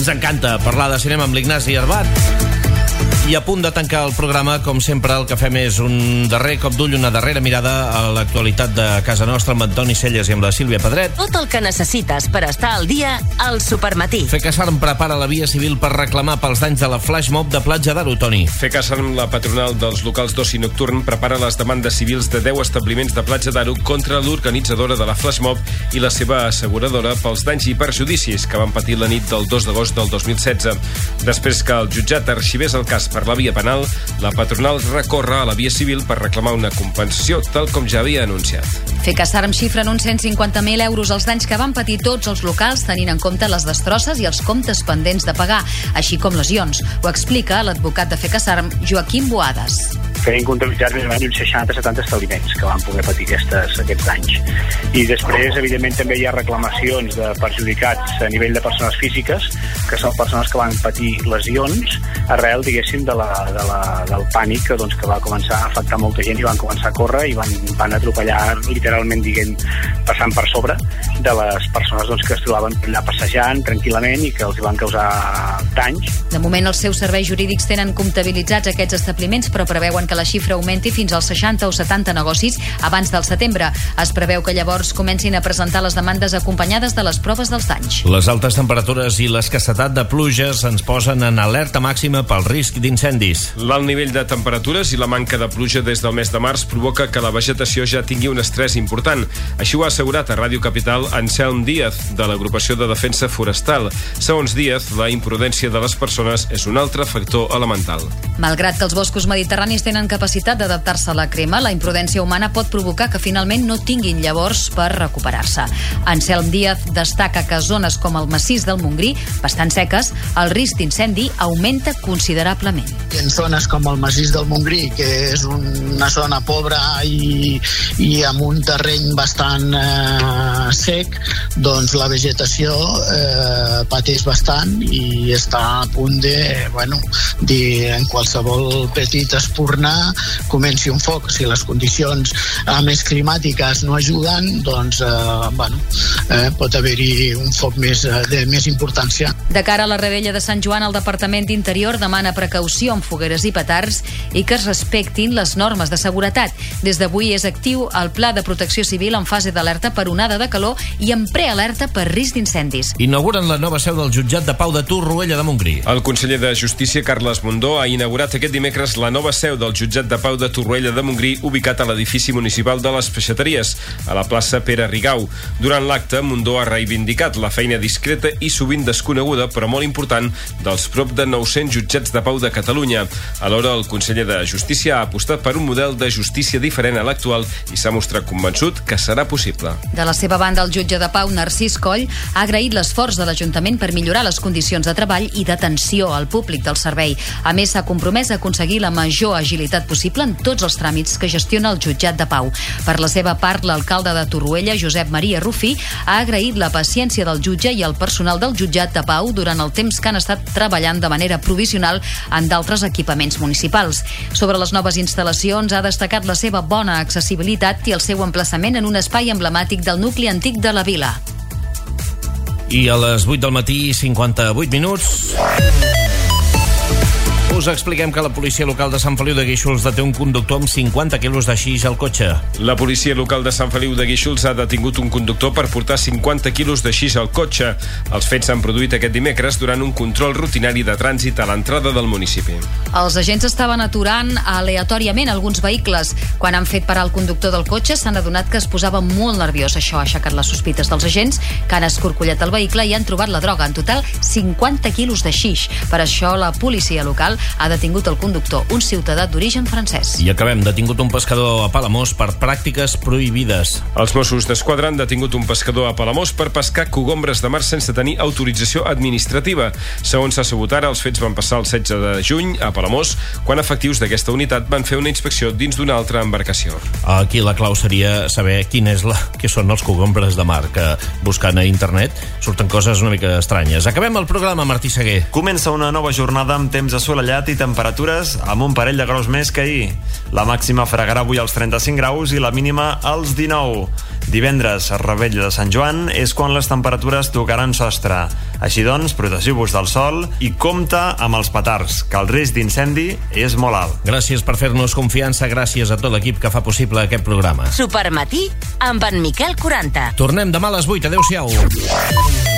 encanta parlar de cinema amb l'Ignasi Arbat. I a punt de tancar el programa, com sempre, el que fem és un darrer cop d'ull, una darrera mirada a l'actualitat de casa nostra amb Antoni Celles i amb la Sílvia Pedret. Tot el que necessites per estar al dia al Supermatí. FECASARM prepara la via civil per reclamar pels danys de la flash mob de Platja d'Aro, Toni. FECASARM, la patronal dels locals d'oci nocturn, prepara les demandes civils de 10 establiments de Platja d'Aro contra l'organitzadora de la flash mob i la seva asseguradora pels danys i perjudicis que van patir la nit del 2 d'agost del 2016. Després que el jutjat arxivés el cas per la via penal, la patronal recorre a la via civil per reclamar una compensació, tal com ja havia anunciat. FECASARM xifra en uns 150.000 euros els danys que van patir tots els locals, tenint en compte les destrosses i els comptes pendents de pagar, així com lesions. Ho explica l'advocat de FECASARM, Joaquim Boades. Feien comptabilitzar més o menys uns 60-70 establiments que van poder patir aquests danys. I després, evidentment, també hi ha reclamacions de perjudicats a nivell de persones físiques, que són persones que van patir lesions arrel, diguéssim, del pànic que va començar a afectar molta gent i van començar a córrer i van atropellar, literalment, passant per sobre de les persones que es trobaven allà passejant tranquil·lament i que els van causar danys. De moment, els seus serveis jurídics tenen comptabilitzats aquests establiments, però preveuen que la xifra augmenti fins als 60 o 70 negocis abans del setembre. Es preveu que llavors comencin a presentar les demandes acompanyades de les proves dels danys. Les altes temperatures i l'escassetat de pluges ens posen en alerta màxima pel risc d'incendis. L'alt nivell de temperatures i la manca de pluja des del mes de març provoca que la vegetació ja tingui un estrès important. Així ho ha assegurat a Ràdio Capital Anselm Díaz, de l'Agrupació de Defensa Forestal. Segons Díaz, la imprudència de les persones és un altre factor elemental. Malgrat que els boscos mediterranis tenen capacitat d'adaptar-se a la crema, la imprudència humana pot provocar que finalment no tinguin llavors per recuperar-se. Anselm Díaz destaca que a zones com el massís del Montgrí, bastant seques, el risc d'incendi augmenta considerablement. En zones com el massís del Montgrí, que és una zona pobra i amb un terreny bastant sec, doncs la vegetació pateix bastant i està a punt en qualsevol petit espurnar comenci un foc. Si les condicions més climàtiques no ajuden, doncs pot haver-hi un foc de més importància. De cara a la revetlla de Sant Joan, el Departament d'Interior demana precaució amb fogueres i petards i que es respectin les normes de seguretat. Des d'avui és actiu el Pla de Protecció Civil en fase d'alerta per onada de calor i en prealerta per risc d'incendis. Inauguren la nova seu del jutjat de pau de Torroella de Montgrí. El conseller de Justícia, Carles Mundó, ha inaugurat aquest dimecres la nova seu del jutjat de pau de Torroella de Montgrí, ubicat a l'edifici municipal de les Peixateries, a la plaça Pere Rigau. Durant l'acte, Mundó ha reivindicat la feina discreta i sovint desconeguda, però molt important, dels prop de 900 jutjats de pau de Catalunya. Alhora, el conseller de Justícia ha apostat per un model de justícia diferent a l'actual i s'ha mostrat convençut que serà possible. De la seva banda, el jutge de pau, Narcís Coll, ha agraït l'esforç de l'Ajuntament per millorar les condicions de treball i d'atenció al públic del servei. A més, s'ha compromès a aconseguir la major agilitat possible en tots els tràmits que gestiona el jutjat de pau. Per la seva part, l'alcalde de Torroella, Josep Maria Rufí, ha agraït la paciència del jutge i el personal del jutjat de pau durant el temps que han estat treballant de manera provisional en d'altres equipaments municipals. Sobre les noves instal·lacions, ha destacat la seva bona accessibilitat i el seu emplaçament en un espai emblemàtic del nucli antic de la vila. I a les 8 del matí, 58 minuts... Us expliquem que la policia local de Sant Feliu de Guíxols deté un conductor amb 50 quilos de xix al cotxe. La policia local de Sant Feliu de Guíxols ha detingut un conductor per portar 50 quilos de xix al cotxe. Els fets s'han produït aquest dimecres durant un control rutinari de trànsit a l'entrada del municipi. Els agents estaven aturant aleatòriament alguns vehicles. Quan han fet parar el conductor del cotxe, s'han adonat que es posava molt nerviós. Això ha aixecat les sospites dels agents, que han escorcollat el vehicle i han trobat la droga. En total, 50 quilos de xix. Per això, la policia local ha detingut el conductor, un ciutadà d'origen francès. I acabem, detingut un pescador a Palamós per pràctiques prohibides. Els Mossos d'Esquadra han detingut un pescador a Palamós per pescar cogombres de mar sense tenir autorització administrativa. Segons s'ha sabut ara, els fets van passar el 16 de juny a Palamós, quan efectius d'aquesta unitat van fer una inspecció dins d'una altra embarcació. Aquí la clau seria saber què són els cogombres de mar, que buscant a internet surten coses una mica estranyes. Acabem el programa, Martí Seguer. Comença una nova jornada amb temps assolellat i temperatures amb un parell de graus més que ahir. La màxima fregarà avui als 35 graus i la mínima als 19. Divendres, Revetlla de Sant Joan, és quan les temperatures tocaran sostre. Així doncs, protegiu-vos del sol i compta amb els petards, que el risc d'incendi és molt alt. Gràcies per fer-nos confiança, gràcies a tot l'equip que fa possible aquest programa. Supermatí amb en Miquel 40. Tornem demà a les 8. Adéu-siau.